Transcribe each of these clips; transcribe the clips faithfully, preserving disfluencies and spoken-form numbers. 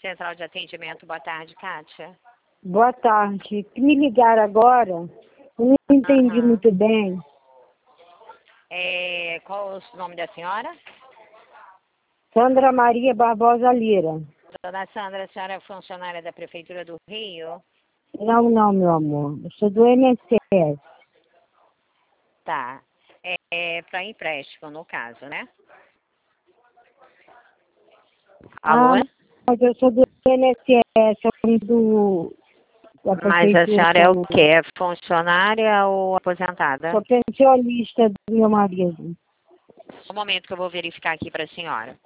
Central de Atendimento, boa tarde, Kátia. Boa tarde. Que me ligaram agora, eu não entendi Aham. muito bem. É, qual o nome da senhora? Sandra Maria Barbosa Lira. Dona Sandra, a senhora é funcionária da Prefeitura do Rio? Não, não, meu amor. Eu sou do I N S S. Tá. É, é para empréstimo, no caso, né? Ah, Alô? mas eu sou do I N S S, eu do, da Mas a Prefeitura senhora é o também. quê? É funcionária ou aposentada? Sou pensionista do meu marido. Um momento que eu vou verificar aqui para a senhora.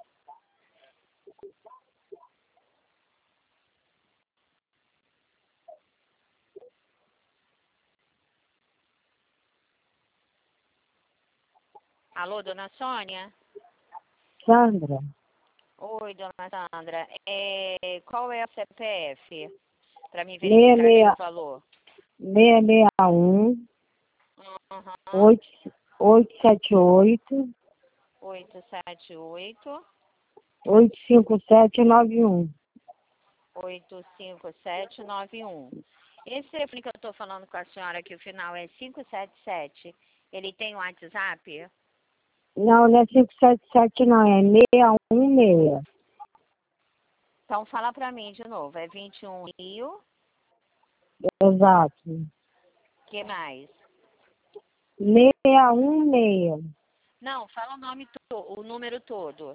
Alô, dona Sônia? Sandra, Oi, dona Sandra. É, qual é a C P F? Para me seis verificar aqui o valor. seis um, Uhum. oito sete oito, oito sete oito, oito cinco sete nove um. oito cinco sete nove um. Esse telefone que eu estou falando com a senhora, que o final é cinco sete sete, ele tem WhatsApp? Não, não é cinco sete sete não, é seis um seis. Então fala para mim de novo. É vinte e um Rio. Exato. Que mais? seis um seis. Não, fala o nome, to o número todo.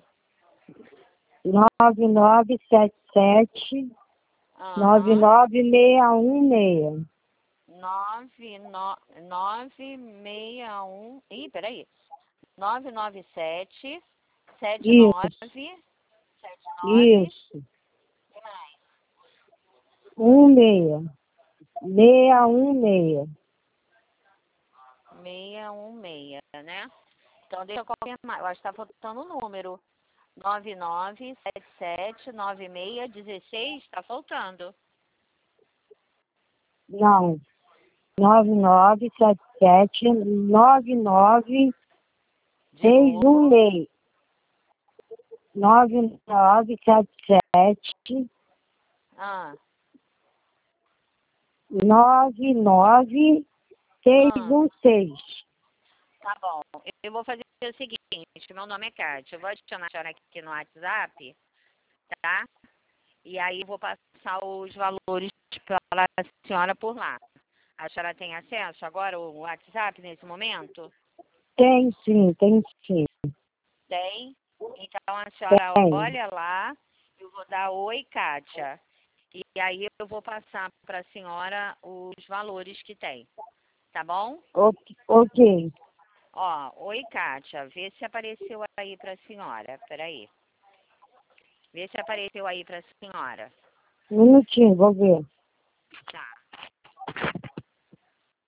nove nove sete sete, nove Aham. nove seis um seis. nove nove seis um. Ih, peraí. nove nove sete sete nove Isso, sete nove. isso. um seis. seis um seis. seis um seis, né? Então deixa eu confirmar. Eu acho que tá faltando o número. nove nove sete sete nove seis um seis. Tá faltando. Não. nove nove sete sete, nove nove De seis um novo. seis. nove nove sete sete, Ah, nove nove seis ah. um seis. Tá bom. Eu vou fazer o seguinte. Meu nome é Kátia. Eu vou adicionar a senhora aqui no WhatsApp, tá? E aí eu vou passar os valores para a senhora por lá. A senhora tem acesso agora ao WhatsApp nesse momento? Tem sim, tem sim. Tem? Então a senhora Tem. olha lá, eu vou dar oi, Kátia. E aí eu vou passar para a senhora os valores que tem. Tá bom? Ok. ok. Ó, oi, Kátia. Vê se apareceu aí para a senhora. Peraí. Vê se apareceu aí para a senhora. Um minutinho, vou ver. Tá.